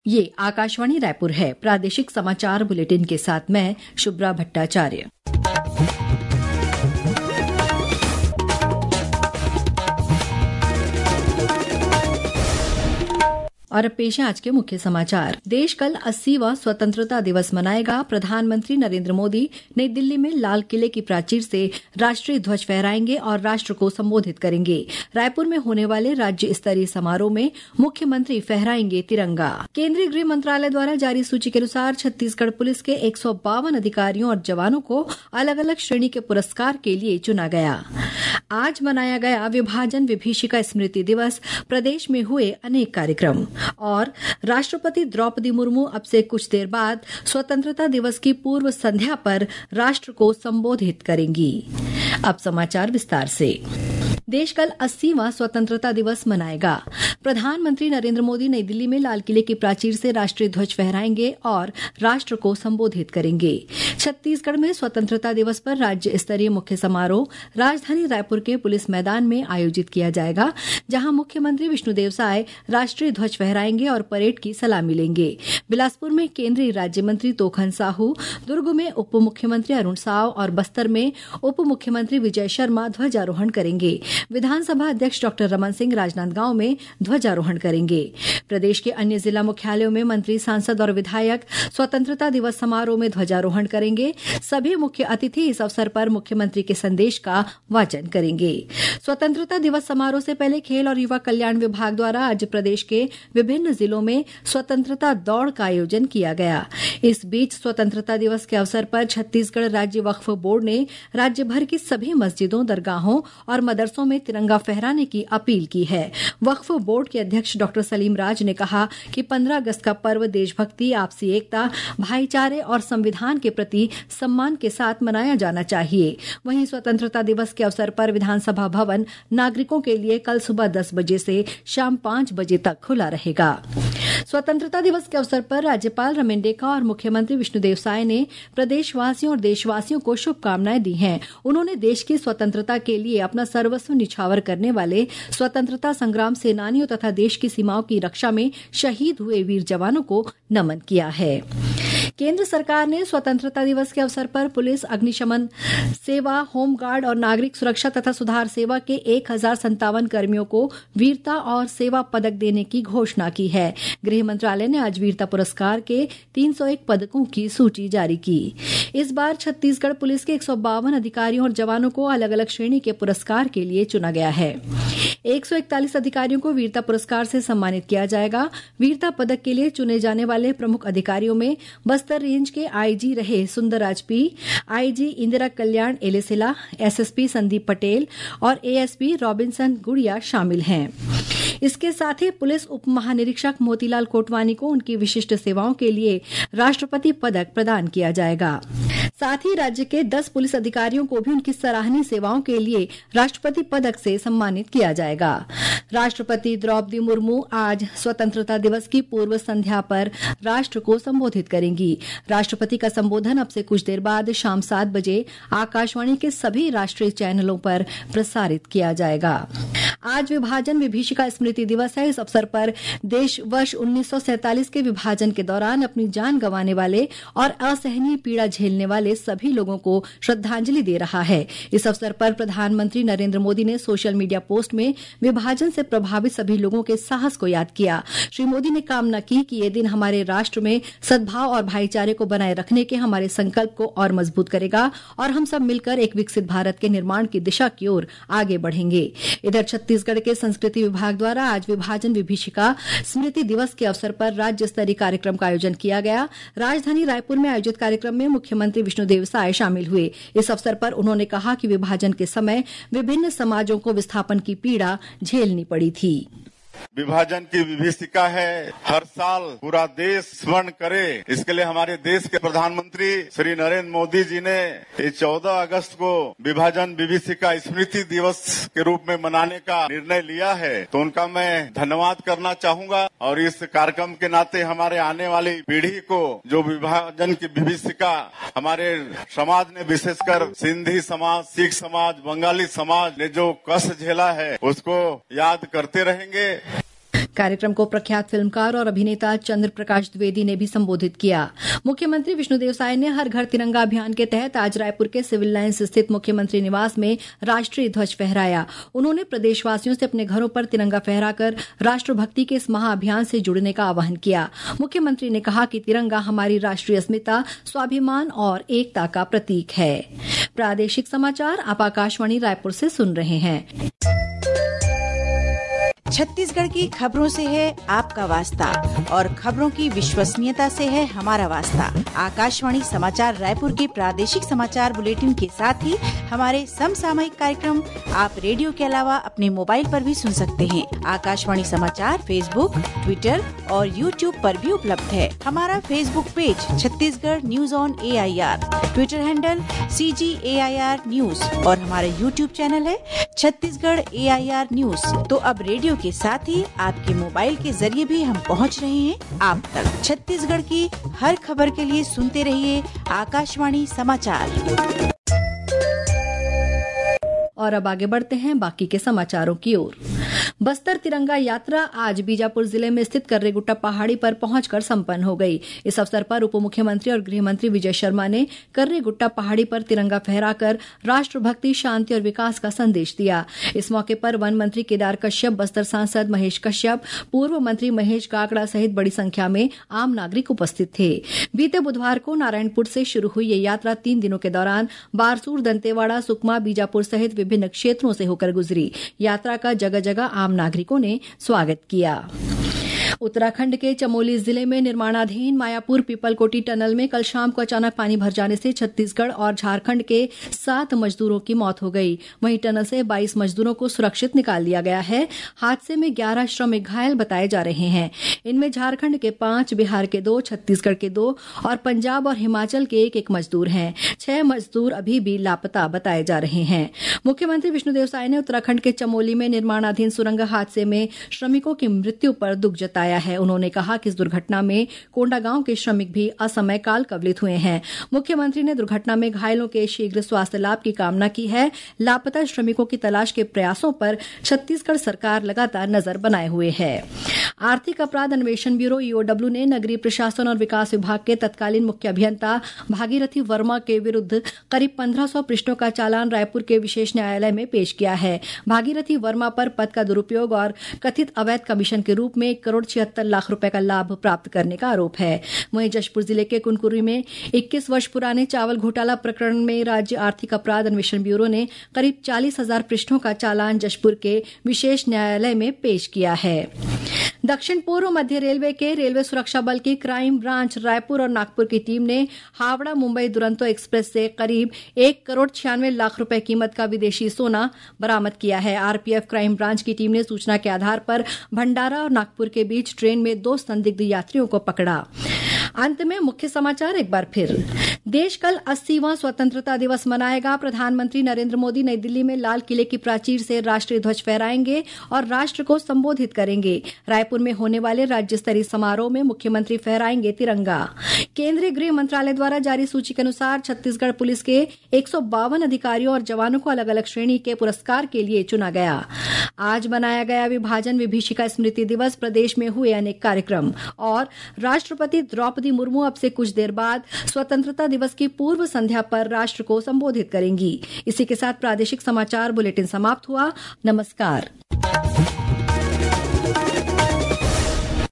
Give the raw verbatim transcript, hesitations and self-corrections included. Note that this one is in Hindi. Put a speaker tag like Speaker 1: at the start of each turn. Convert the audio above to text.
Speaker 1: ये आकाशवाणी रायपुर है। प्रादेशिक समाचार बुलेटिन के साथ मैं शुभ्रा भट्टाचार्य। और अब पेश है आज के मुख्य समाचार। देश कल अस्सीवां स्वतंत्रता दिवस मनाएगा। प्रधानमंत्री नरेंद्र मोदी नई दिल्ली में लाल किले की प्राचीर से राष्ट्रीय ध्वज फहराएंगे और राष्ट्र को संबोधित करेंगे। रायपुर में होने वाले राज्य स्तरीय समारोह में मुख्यमंत्री फहराएंगे तिरंगा। केंद्रीय गृह मंत्रालय द्वारा जारी सूची के अनुसार छत्तीसगढ़ पुलिस के एक सौ बावन अधिकारियों और जवानों को अलग अलग श्रेणी के पुरस्कार के लिए चुना गया। आज मनाया गया विभाजन विभीषिका स्मृति दिवस। प्रदेश में हुए अनेक कार्यक्रम। और राष्ट्रपति द्रौपदी मुर्मू अब से कुछ देर बाद स्वतंत्रता दिवस की पूर्व संध्या पर राष्ट्र को संबोधित करेंगी। अब समाचार विस्तार से। देश कल अस्सीवां स्वतंत्रता दिवस मनाएगा। प्रधानमंत्री नरेंद्र मोदी नई दिल्ली में लाल किले की प्राचीर से राष्ट्रीय ध्वज फहराएंगे और राष्ट्र को संबोधित करेंगे। छत्तीसगढ़ में स्वतंत्रता दिवस पर राज्य स्तरीय मुख्य समारोह राजधानी रायपुर के पुलिस मैदान में आयोजित किया जाएगा, जहां मुख्यमंत्री विष्णुदेव साय राष्ट्रीय ध्वज फहराएंगे और परेड की सलामी लेंगे। बिलासपुर में केंद्रीय राज्य मंत्री तोखन साहू, दुर्ग में उप मुख्यमंत्री अरुण साव और बस्तर में उप मुख्यमंत्री विजय शर्मा ध्वजारोहण करेंगे। विधानसभा अध्यक्ष डॉक्टर रमन सिंह राजनांदगांव में ध्वजारोहण करेंगे। प्रदेश के अन्य जिला मुख्यालयों में मंत्री, सांसद और विधायक स्वतंत्रता दिवस समारोह में ध्वजारोहण करेंगे। सभी मुख्य अतिथि इस अवसर पर मुख्यमंत्री के संदेश का वाचन करेंगे। स्वतंत्रता दिवस समारोह से पहले खेल और युवा कल्याण विभाग द्वारा आज प्रदेश के विभिन्न जिलों में स्वतंत्रता दौड़ का आयोजन किया गया। इस बीच स्वतंत्रता दिवस के अवसर पर छत्तीसगढ़ राज्य वक्फ बोर्ड ने राज्य भर की सभी मस्जिदों, दरगाहों और मदरसों में तिरंगा फहराने की अपील की है। वक्फ बोर्ड के अध्यक्ष डॉक्टर सलीम राज ने कहा कि पंद्रह अगस्त का पर्व देशभक्ति, आपसी एकता, भाईचारे और संविधान के प्रति सम्मान के साथ मनाया जाना चाहिए। वहीं स्वतंत्रता दिवस के अवसर पर विधानसभा भवन नागरिकों के लिए कल सुबह दस बजे से शाम पांच बजे तक खुला रहेगा। स्वतंत्रता दिवस के अवसर पर राज्यपाल रमेंडेका और मुख्यमंत्री विष्णुदेव साय ने प्रदेशवासियों और देशवासियों को शुभकामनाएं दी हैं। उन्होंने देश की स्वतंत्रता के लिए अपना सर्वस्व निछावर करने वाले स्वतंत्रता संग्राम सेनानियों तथा देश की सीमाओं की रक्षा में शहीद हुए वीर जवानों को नमन किया है। केंद्र सरकार ने स्वतंत्रता दिवस के अवसर पर पुलिस, अग्निशमन सेवा, होमगार्ड और नागरिक सुरक्षा तथा सुधार सेवा के एक हजार संतावन कर्मियों को वीरता और सेवा पदक देने की घोषणा की है। गृह मंत्रालय ने आज वीरता पुरस्कार के तीन सौ एक पदकों की सूची जारी की। इस बार छत्तीसगढ़ पुलिस के एक सौ बावन अधिकारियों और जवानों को अलग अलग श्रेणी के पुरस्कार के लिए चुना गया है। एक सौ इकतालीस अधिकारियों को वीरता पुरस्कार से सम्मानित किया जाएगा। वीरता पदक के लिए चुने जाने वाले प्रमुख अधिकारियों में बस्तर रेंज के आईजी रहे Sundarraj P, IG Indira Kalyan Elesela, SSP Sandeep Patel और एएसपी रॉबिन्सन गुड़िया शामिल हैं। इसके साथ ही पुलिस उप महानिरीक्षक मोतीलाल कोटवानी को उनकी विशिष्ट सेवाओं के लिए राष्ट्रपति पदक प्रदान किया जाएगा। साथ ही राज्य के दस पुलिस अधिकारियों को भी उनकी सराहनीय सेवाओं के लिए राष्ट्रपति पदक से सम्मानित किया जाएगा। राष्ट्रपति द्रौपदी मुर्मू आज स्वतंत्रता दिवस की पूर्व संध्या पर राष्ट्र को संबोधित करेंगी। राष्ट्रपति का संबोधन अब से कुछ देर बाद शाम सात बजे आकाशवाणी के सभी राष्ट्रीय चैनलों पर प्रसारित किया जाएगा। आज विभाजन विभीषिका स्मृति दिवस है। इस अवसर पर देश वर्ष उन्नीस सौ सैंतालीस के विभाजन के दौरान अपनी जान गंवाने वाले और असहनीय पीड़ा झेलने वाले सभी लोगों को श्रद्धांजलि दे रहा है। इस अवसर पर प्रधानमंत्री नरेंद्र मोदी ने सोशल मीडिया पोस्ट में विभाजन से प्रभावित सभी लोगों के साहस को याद किया। श्री मोदी ने कामना की कि ये दिन हमारे राष्ट्र में सद्भाव और भाईचारे को बनाए रखने के हमारे संकल्प को और मजबूत करेगा और हम सब मिलकर एक विकसित भारत के निर्माण की दिशा की ओर आगे बढ़ेंगे। इधर छत्तीसगढ़ के संस्कृति विभाग द्वारा आज विभाजन विभीषिका स्मृति दिवस के अवसर पर राज्य स्तरीय कार्यक्रम का आयोजन किया गया। राजधानी रायपुर में आयोजित कार्यक्रम में मुख्यमंत्री विष्णुदेव साय शामिल हुए। इस अवसर पर उन्होंने कहा कि विभाजन के समय विभिन्न समाजों को विस्थापन की पीड़ा झेलनी पड़ी थी।
Speaker 2: विभाजन की विभीषिका है, हर साल पूरा देश स्मरण करे। इसके लिए हमारे देश के प्रधानमंत्री श्री नरेंद्र मोदी जी ने चौदह अगस्त को विभाजन विभीषिका स्मृति दिवस के रूप में मनाने का निर्णय लिया है, तो उनका मैं धन्यवाद करना चाहूंगा। और इस कार्यक्रम के नाते हमारे आने वाली पीढ़ी को जो विभाजन की विभीषिका हमारे समाज ने, विशेषकर सिंधी समाज, सिख समाज, बंगाली समाज ने जो कष्ट झेला है, उसको याद करते रहेंगे।
Speaker 1: कार्यक्रम को प्रख्यात फिल्मकार और अभिनेता चंद्र प्रकाश द्विवेदी ने भी संबोधित किया। मुख्यमंत्री विष्णुदेव साय ने हर घर तिरंगा अभियान के तहत आज रायपुर के सिविल लाइंस स्थित मुख्यमंत्री निवास में राष्ट्रीय ध्वज फहराया। उन्होंने प्रदेशवासियों से अपने घरों पर तिरंगा फहराकर राष्ट्रभक्ति के इस महाअभियान से जुड़ने का आह्वान किया। मुख्यमंत्री ने कहा कि तिरंगा हमारी राष्ट्रीय अस्मिता, स्वाभिमान और एकता का प्रतीक है। प्रादेशिक समाचार आप आकाशवाणी रायपुर से सुन रहे हैं।
Speaker 3: छत्तीसगढ़ की खबरों से है आपका वास्ता और खबरों की विश्वसनीयता से है हमारा वास्ता। आकाशवाणी समाचार रायपुर के प्रादेशिक समाचार बुलेटिन के साथ ही हमारे समसामयिक कार्यक्रम आप रेडियो के अलावा अपने मोबाइल पर भी सुन सकते हैं। आकाशवाणी समाचार फेसबुक, ट्विटर और यूट्यूब पर भी उपलब्ध है। हमारा Facebook page Chhattisgarh news on A I R, Twitter handle C G A I R news और हमारा यूट्यूब चैनल है Chhattisgarh A I R news. तो अब रेडियो के साथ ही आपके मोबाइल के जरिए भी हम पहुंच रहे हैं आप तक। छत्तीसगढ़ की हर खबर के लिए सुनते रहिए आकाशवाणी समाचार।
Speaker 1: और अब आगे बढ़ते हैं बाकी के समाचारों की ओर। बस्तर तिरंगा यात्रा आज बीजापुर जिले में स्थित कर्रेगुट्टा पहाड़ी पर पहुंचकर संपन्न हो गई। इस अवसर पर उप मुख्यमंत्री और गृह मंत्री विजय शर्मा ने कर्रेगुट्टा पहाड़ी पर तिरंगा फहराकर राष्ट्रभक्ति, शांति और विकास का संदेश दिया। इस मौके पर वन मंत्री केदार कश्यप, बस्तर सांसद महेश कश्यप, पूर्व मंत्री महेश काकड़ा सहित बड़ी संख्या में आम नागरिक उपस्थित थे। बीते बुधवार को नारायणपुर से शुरू हुई ये यात्रा तीन दिनों के दौरान बारसूर, दंतेवाड़ा, सुकमा, बीजापुर सहित विभिन्न क्षेत्रों से होकर गुजरी। यात्रा का जगह जगह आम नागरिकों ने स्वागत किया। उत्तराखंड के चमोली जिले में निर्माणाधीन मायापुर पीपलकोटी टनल में कल शाम को अचानक पानी भर जाने से छत्तीसगढ़ और झारखंड के सात मजदूरों की मौत हो गई। वहीं टनल से बाईस मजदूरों को सुरक्षित निकाल लिया गया है। हादसे में ग्यारह श्रमिक घायल बताए जा रहे हैं। इनमें झारखंड के पांच, बिहार के दो, छत्तीसगढ़ के दो और पंजाब और हिमाचल के एक एक मजदूर हैं। छह मजदूर अभी भी लापता बताए जा रहे हैं। मुख्यमंत्री विष्णुदेव साय ने उत्तराखंड के चमोली में निर्माणाधीन सुरंग हादसे में श्रमिकों की मृत्यु पर दुख जताया है। उन्होंने कहा कि इस दुर्घटना में कोंडागांव के श्रमिक भी असमय काल कवलित हुए हैं। मुख्यमंत्री ने दुर्घटना में घायलों के शीघ्र स्वास्थ्य लाभ की कामना की है। लापता श्रमिकों की तलाश के प्रयासों पर छत्तीसगढ़ सरकार लगातार नजर बनाए हुए है। आर्थिक अपराध अन्वेषण ब्यूरो ई ओ डब्ल्यू ने नगरीय प्रशासन और विकास विभाग के तत्कालीन मुख्य अभियंता भागीरथी वर्मा के विरुद्ध करीब पंद्रह सौ पृष्ठों का चालान रायपुर के विशेष न्यायालय में पेश किया है। भागीरथी वर्मा पर पद का दुरुपयोग और कथित अवैध कमीशन के रूप में एक करोड़ छिहत्तर लाख रुपए का लाभ प्राप्त करने का आरोप है। वहीं जशपुर जिले के कुनकुरी में इक्कीस वर्ष पुराने चावल घोटाला प्रकरण में राज्य आर्थिक अपराध अन्वेषण ब्यूरो ने करीब चालीस हजार पृष्ठों का चालान जशपुर के विशेष न्यायालय में पेश किया है। दक्षिण पूर्व मध्य रेलवे के रेलवे सुरक्षा बल की क्राइम ब्रांच रायपुर और नागपुर की टीम ने हावड़ा मुंबई दुरंतो एक्सप्रेस से करीब एक करोड़ छियानवे लाख रुपए कीमत का विदेशी सोना बरामद किया है। आरपीएफ क्राइम ब्रांच की टीम ने सूचना के आधार पर भंडारा और नागपुर के बीच ट्रेन में दो संदिग्ध यात्रियों को पकड़ा। अंत में मुख्य समाचार एक बार फिर। देश कल अस्सीवां स्वतंत्रता दिवस मनाएगा। प्रधानमंत्री नरेंद्र मोदी नई दिल्ली में लाल किले की प्राचीर से राष्ट्रीय ध्वज फहराएंगे और राष्ट्र को संबोधित करेंगे। रायपुर में होने वाले राज्य स्तरीय समारोह में मुख्यमंत्री फहराएंगे तिरंगा। केंद्रीय गृह मंत्रालय द्वारा जारी सूची के अनुसार छत्तीसगढ़ पुलिस के एक सौ बावन अधिकारियों और जवानों को अलग अलग श्रेणी के पुरस्कार के लिए चुना गया। आज मनाया गया विभाजन विभीषिका स्मृति दिवस। प्रदेश में हुए अनेक कार्यक्रम और राष्ट्रपति द्रौपदी मुर्मू अब से कुछ देर बाद स्वतंत्रता दिवस की पूर्व संध्या पर राष्ट्र को संबोधित करेंगी। इसी के साथ प्रादेशिक समाचार बुलेटिन समाप्त हुआ। नमस्कार।